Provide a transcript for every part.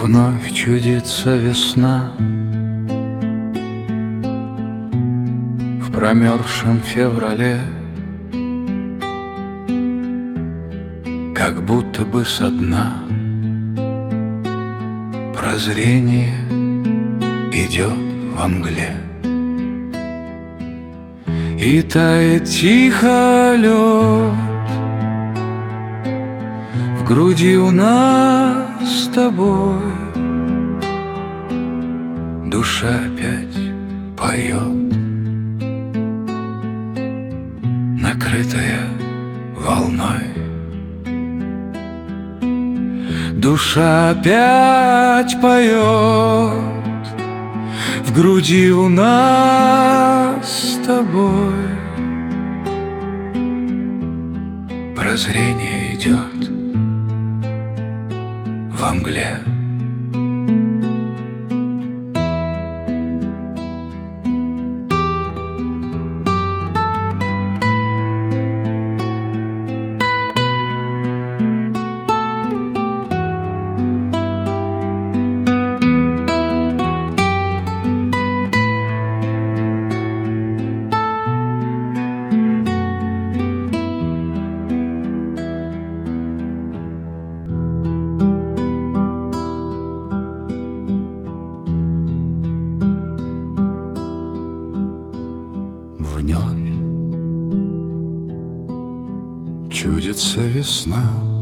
Вновь чудится весна в промерзшем феврале, как будто бы со дна прозрение идет во мгле. И тает тихо лед в груди у нас с тобой. Душа опять поет, накрытая волной. Душа опять поет в груди у нас с тобой. Прозрение идет во мгле. Вновь чудится весна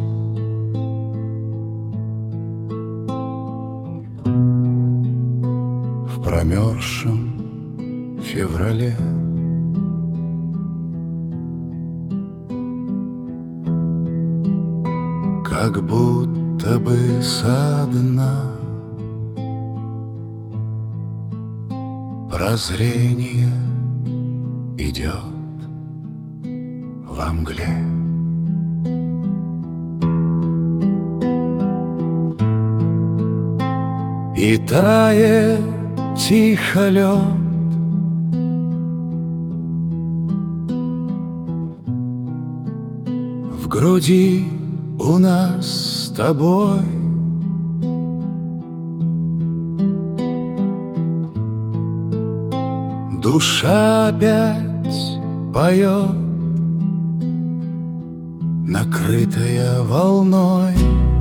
в промерзшем феврале, как будто бы со дна прозрение идет во мгле. И тает тихо лед в груди у нас с тобой. Душа опять поет, накрытая волной.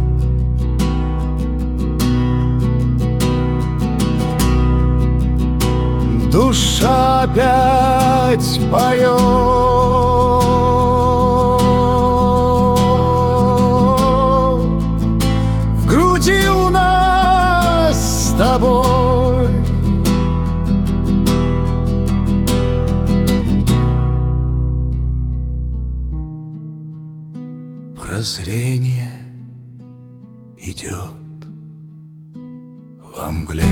Душа опять поет в груди у нас с тобой. Прозрение идет во мгле.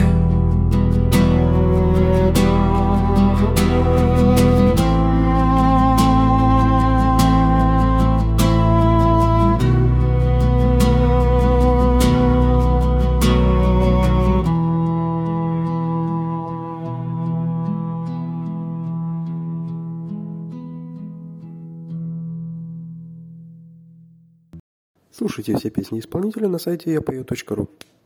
Слушайте все песни исполнителя на сайте yapою.ru.